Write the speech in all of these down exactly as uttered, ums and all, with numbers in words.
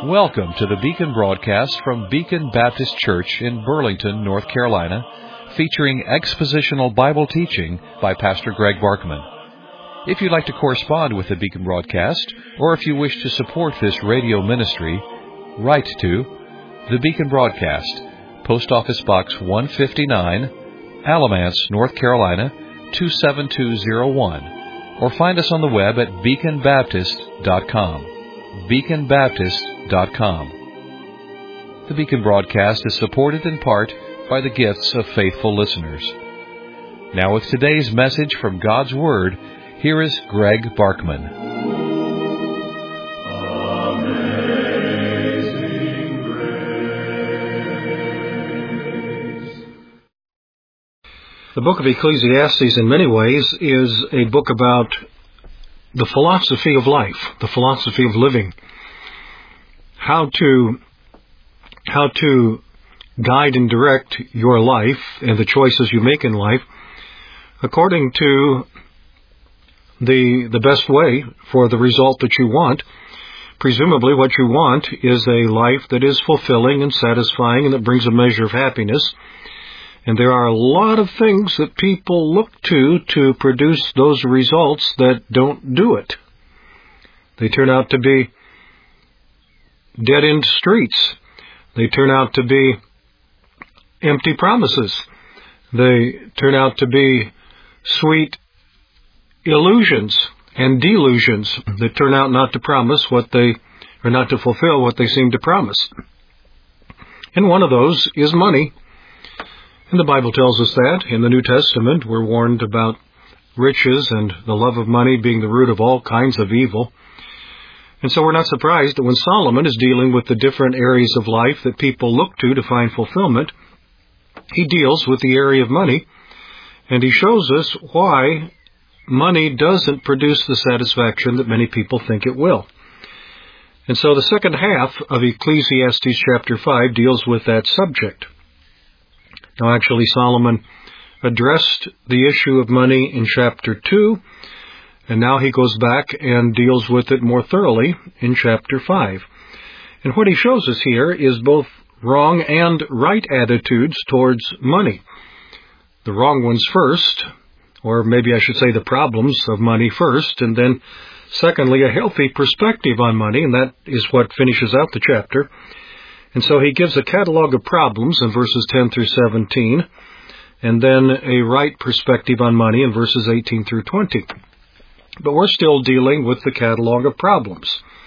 Welcome to the Beacon broadcast from Beacon Baptist Church in Burlington, North Carolina, featuring expositional Bible teaching by Pastor Greg Barkman. If you'd like to correspond with the Beacon broadcast, or if you wish to support this radio ministry, write to the Beacon Broadcast, Post Office Box one fifty-nine, Alamance, North Carolina, two seven two zero one, or find us on the web at beacon baptist dot com. beacon baptist dot com. The Beacon broadcast is supported in part by the gifts of faithful listeners. Now with today's message from God's Word, here is Greg Barkman. Amazing Grace. The book of Ecclesiastes, in many ways, is a book about the philosophy of life, the philosophy of living, how to how to guide and direct your life and the choices you make in life according to the the best way for the result that you want. Presumably what you want is a life that is fulfilling and satisfying and that brings a measure of happiness. And there are a lot of things that people look to to produce those results that don't do it. They turn out to be dead-end streets. They turn out to be empty promises. They turn out to be sweet illusions and delusions that turn out not to promise what they, or not to fulfill what they seem to promise. And one of those is money. And the Bible tells us that. In the New Testament, we're warned about riches and the love of money being the root of all kinds of evil. And so we're not surprised that when Solomon is dealing with the different areas of life that people look to to find fulfillment, he deals with the area of money, and he shows us why money doesn't produce the satisfaction that many people think it will. And so the second half of Ecclesiastes chapter five deals with that subject. Now, actually, Solomon addressed the issue of money in chapter two, and now he goes back and deals with it more thoroughly in chapter five. And what he shows us here is both wrong and right attitudes towards money. The wrong ones first, or maybe I should say the problems of money first, and then secondly, a healthy perspective on money, and that is what finishes out the chapter. And so he gives a catalog of problems in verses ten through seventeen, and then a right perspective on money in verses eighteen through twenty. But we're still dealing with the catalog of problems.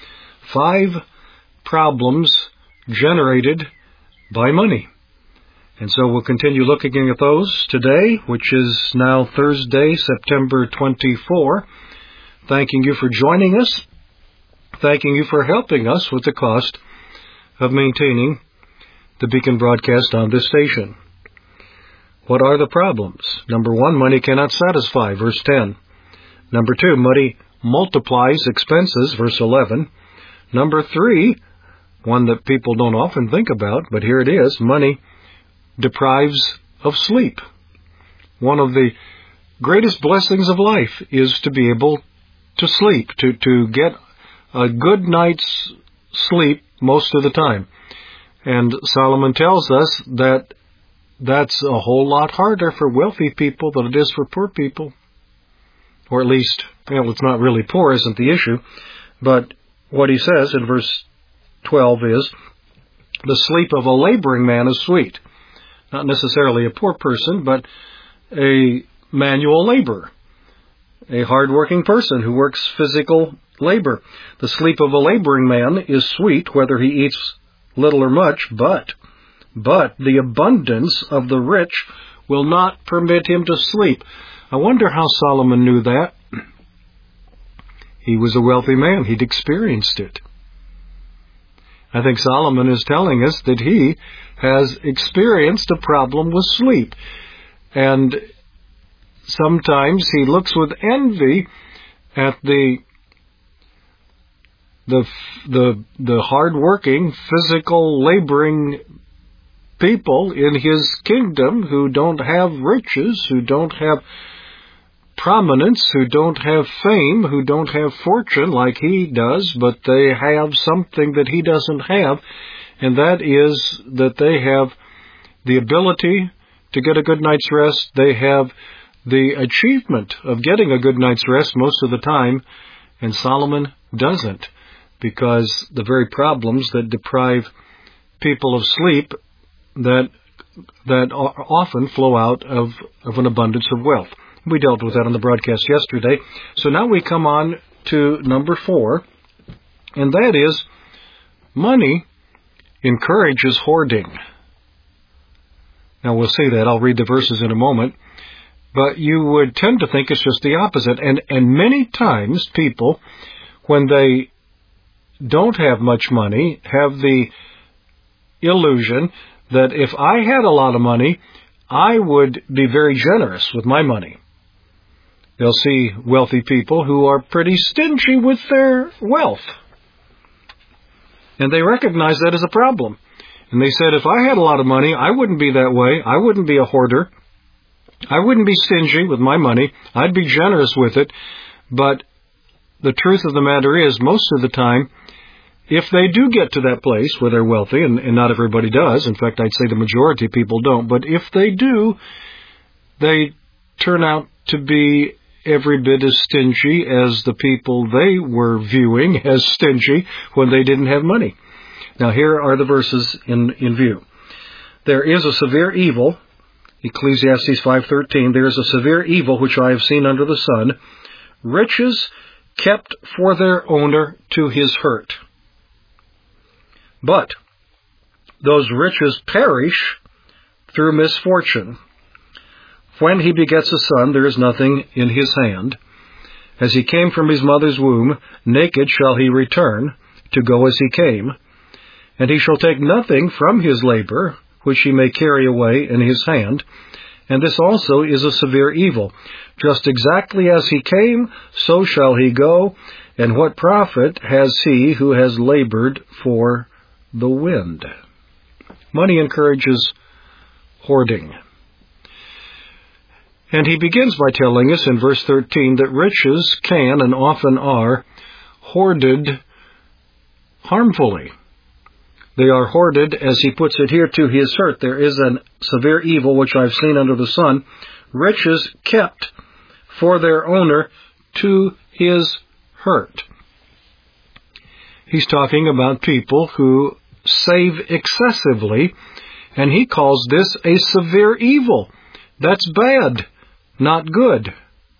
Five problems generated by money. And so we'll continue looking at those today, which is now Thursday, September twenty-fourth. Thanking you for joining us. Thanking you for helping us with the cost of maintaining the Beacon broadcast on this station. What are the problems? Number one, money cannot satisfy, verse ten. Number two, money multiplies expenses, verse eleven. Number three, one that people don't often think about, but here it is, money deprives of sleep. One of the greatest blessings of life is to be able to sleep, to, to get a good night's sleep most of the time. And Solomon tells us that that's a whole lot harder for wealthy people than it is for poor people. Or at least, well, it's not really poor isn't the issue, but what he says in verse twelve is, the sleep of a laboring man is sweet. Not necessarily a poor person, but a manual laborer, a hard-working person who works physical labor. The sleep of a laboring man is sweet, whether he eats little or much, but, but the abundance of the rich will not permit him to sleep. I wonder how Solomon knew that. He was a wealthy man. He'd experienced it. I think Solomon is telling us that he has experienced a problem with sleep. And sometimes he looks with envy at the the the the hard-working, physical, laboring people in his kingdom who don't have riches, who don't have prominence, who don't have fame, who don't have fortune like he does, but they have something that he doesn't have, and that is that they have the ability to get a good night's rest. They have the achievement of getting a good night's rest most of the time, and Solomon doesn't, because the very problems that deprive people of sleep that that often flow out of, of an abundance of wealth. We dealt with that on the broadcast yesterday. So now we come on to number four, and that is money encourages hoarding. Now we'll see that. I'll read the verses in a moment. But you would tend to think it's just the opposite. And, and many times people, when they don't have much money, have the illusion that if I had a lot of money, I would be very generous with my money. They'll see wealthy people who are pretty stingy with their wealth. And they recognize that as a problem. And they said, if I had a lot of money, I wouldn't be that way. I wouldn't be a hoarder. I wouldn't be stingy with my money. I'd be generous with it. But the truth of the matter is, most of the time, if they do get to that place where they're wealthy, and, and not everybody does, in fact, I'd say the majority of people don't, but if they do, they turn out to be every bit as stingy as the people they were viewing as stingy when they didn't have money. Now, here are the verses in, in view. There is a severe evil, Ecclesiastes five thirteen, there is a severe evil which I have seen under the sun, riches kept for their owner to his hurt. But those riches perish through misfortune. When he begets a son, there is nothing in his hand. As he came from his mother's womb, naked shall he return, to go as he came. And he shall take nothing from his labor, which he may carry away in his hand. And this also is a severe evil. Just exactly as he came, so shall he go. And what profit has he who has labored for the wind? Money encourages hoarding. And he begins by telling us in verse thirteen that riches can and often are hoarded harmfully. They are hoarded, as he puts it here, to his hurt. There is a severe evil which I've seen under the sun, riches kept for their owner to his hurt. He's talking about people who save excessively, and he calls this a severe evil. That's bad, not good.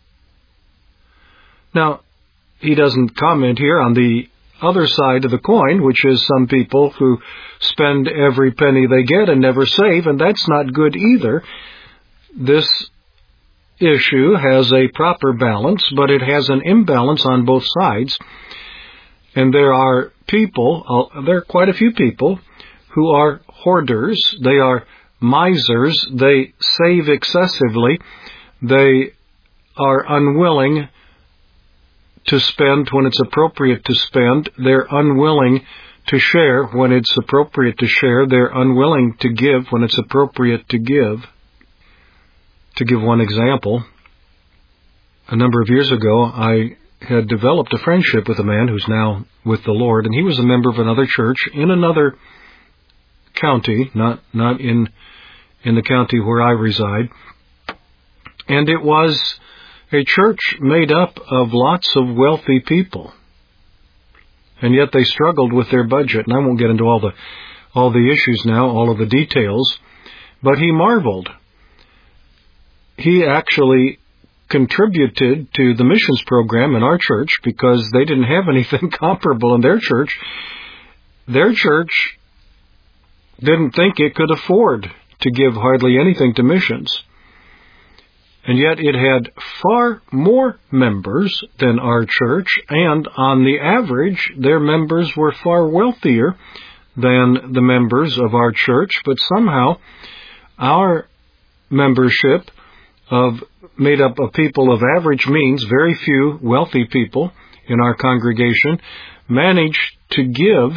Now, he doesn't comment here on the other side of the coin, which is some people who spend every penny they get and never save, and that's not good either. This issue has a proper balance, but it has an imbalance on both sides. And there are people, uh, there are quite a few people who are hoarders. They are misers. They save excessively. They are unwilling to spend when it's appropriate to spend. They're unwilling to share when it's appropriate to share. They're unwilling to give when it's appropriate to give. To give one example, a number of years ago, I had developed a friendship with a man who's now with the Lord, and he was a member of another church in another county, not not in in the county where I reside. And it was a church made up of lots of wealthy people. And yet they struggled with their budget. And I won't get into all the all the issues now, all of the details. But he marveled. He actually contributed to the missions program in our church because they didn't have anything comparable in their church. Their church didn't think it could afford to give hardly anything to missions. And yet it had far more members than our church, and on the average, their members were far wealthier than the members of our church, but somehow our membership of made up of people of average means, very few wealthy people in our congregation, managed to give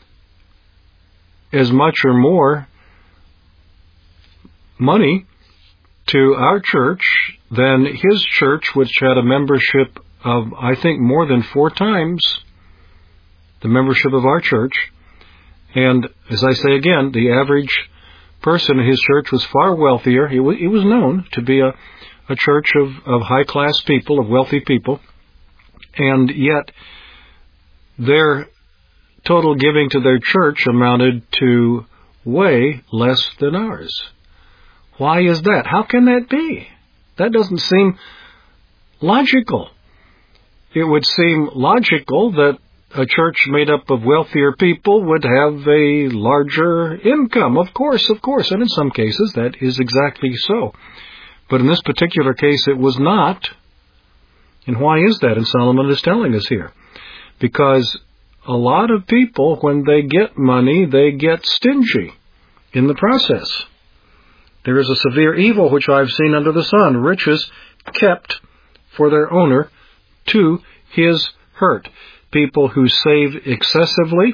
as much or more money to our church than his church, which had a membership of, I think, more than four times the membership of our church. And as I say again, the average person in his church was far wealthier. He, w- he was known to be a, a church of, of high-class people, of wealthy people. And yet, their total giving to their church amounted to way less than ours. Why is that? How can that be? That doesn't seem logical. It would seem logical that a church made up of wealthier people would have a larger income. Of course, of course, and in some cases that is exactly so. But in this particular case it was not. And why is that? And Solomon is telling us here. Because a lot of people, when they get money, they get stingy in the process. There is a severe evil which I have seen under the sun, riches kept for their owner to his hurt. People who save excessively,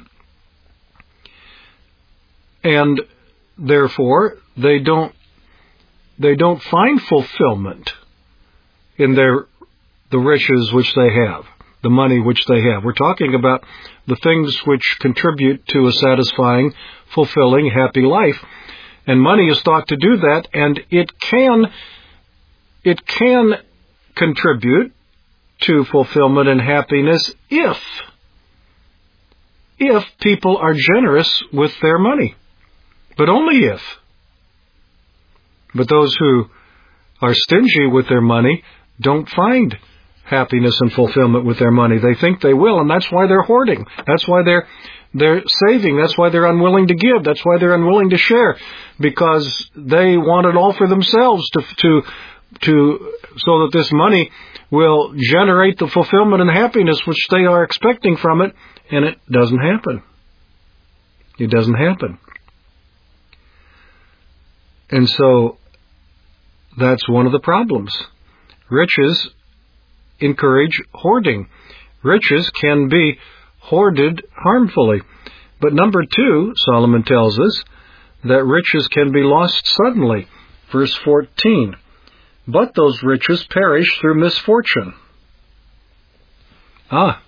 and therefore they don't they don't find fulfillment in their the riches which they have, the money which they have. We're talking about the things which contribute to a satisfying, fulfilling, happy life. And money is thought to do that, and it can it can contribute to fulfillment and happiness if if people are generous with their money. But only if. But those who are stingy with their money don't find happiness and fulfillment with their money. They think they will, and that's why they're hoarding. That's why they're they're saving. That's why they're unwilling to give. That's why they're unwilling to share, because they want it all for themselves to to to so that this money will generate the fulfillment and happiness which they are expecting from it, and it doesn't happen. It doesn't happen. And so that's one of the problems. Riches encourage hoarding. Riches can be hoarded harmfully. But number two, Solomon tells us that riches can be lost suddenly. Verse fourteen. But those riches perish through misfortune. Ah.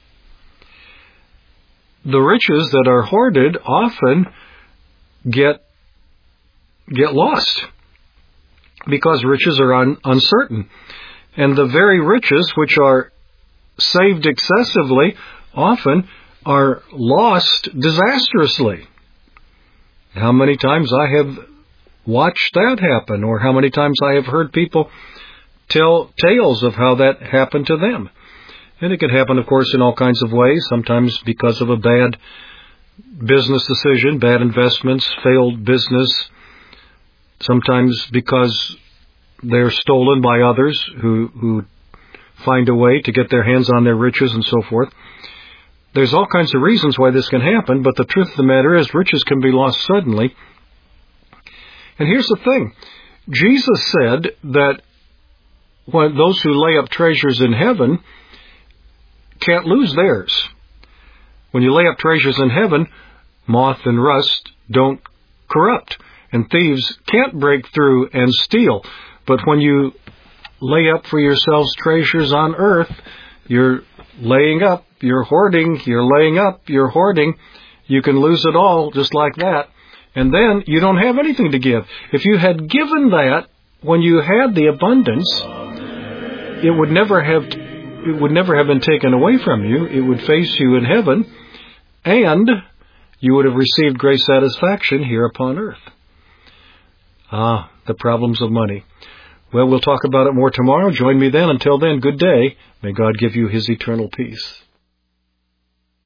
The riches that are hoarded often get get lost because riches are un, uncertain. And the very riches which are saved excessively often are lost disastrously. How many times I have watched that happen, or how many times I have heard people tell tales of how that happened to them. And it can happen, of course, in all kinds of ways, sometimes because of a bad business decision, bad investments, failed business, sometimes because they're stolen by others who, who find a way to get their hands on their riches and so forth. There's all kinds of reasons why this can happen, but the truth of the matter is riches can be lost suddenly. And here's the thing. Jesus said that when those who lay up treasures in heaven can't lose theirs. When you lay up treasures in heaven, moth and rust don't corrupt, and thieves can't break through and steal. But when you lay up for yourselves treasures on earth, you're laying up, you're hoarding, you're laying up, you're hoarding. You can lose it all just like that. And then you don't have anything to give. If you had given that when you had the abundance, it would never have it would never have been taken away from you. It would face you in heaven, and you would have received great satisfaction here upon earth. Ah, the problems of money. Well, we'll talk about it more tomorrow. Join me then. Until then, good day. May God give you His eternal peace.